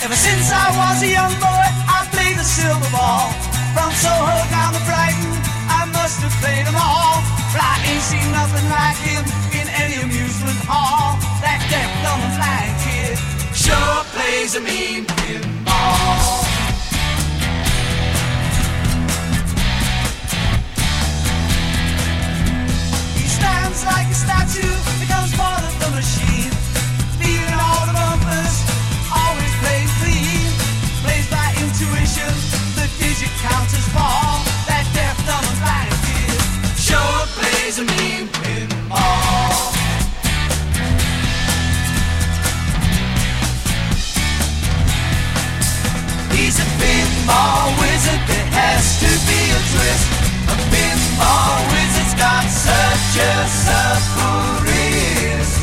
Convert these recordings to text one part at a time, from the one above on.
Ever since I was a young boy, I played the silver ball. From Soho down to Brighton, I must have played them all. But I ain't seen nothing like him in any amusement hall. That deaf, dumb and blind kid sure plays a mean pinball. He stands like a statue, becomes part of the machine. Feeling all the bumpers, always plays clean. Plays by intuition, the digit counters fall. That deaf, dumb and blind kid sure plays a mean pinball. He's a pinball wizard, there has to be a twist. A pinball wizard's got such a supple wrist.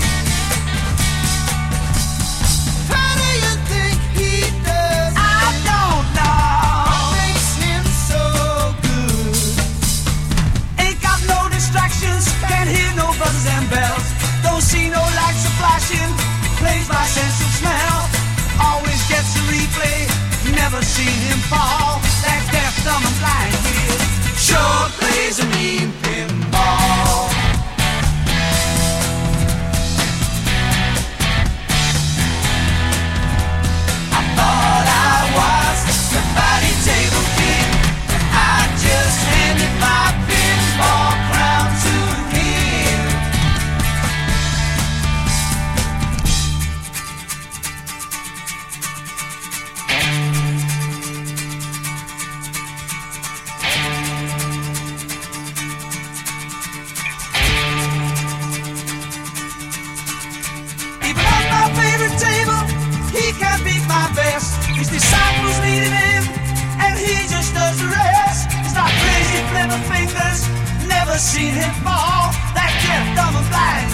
How do you think he does? I don't know. What makes him so good? Ain't got no distractions, can't hear no buzzers and bells. Don't see no lights are flashing, plays by sense of smell. Always gets a replay, never seen him fall. That deaf, dumb and blind kid sure plays a mean pinball. I thought I was somebody table king, but I just handed my pinball crown to him. Even on my favorite table, he can't beat my best. His disciples lead him, and he just does the rest. He's not crazy, flipping fingers, never seen him fall. That deaf, dumb and blind